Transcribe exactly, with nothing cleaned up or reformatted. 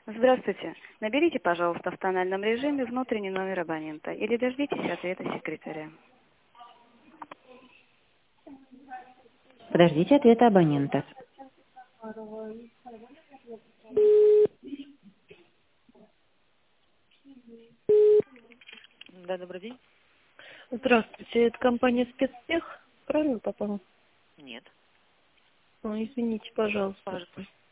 Здравствуйте. Наберите, пожалуйста, в тональном режиме внутренний номер абонента или дождитесь ответа секретаря. Подождите ответа абонента. Да, добрый день. Здравствуйте, это компания «Спецтех». Правильно попала? Нет. Ой, извините, пожалуйста. Пожалуйста.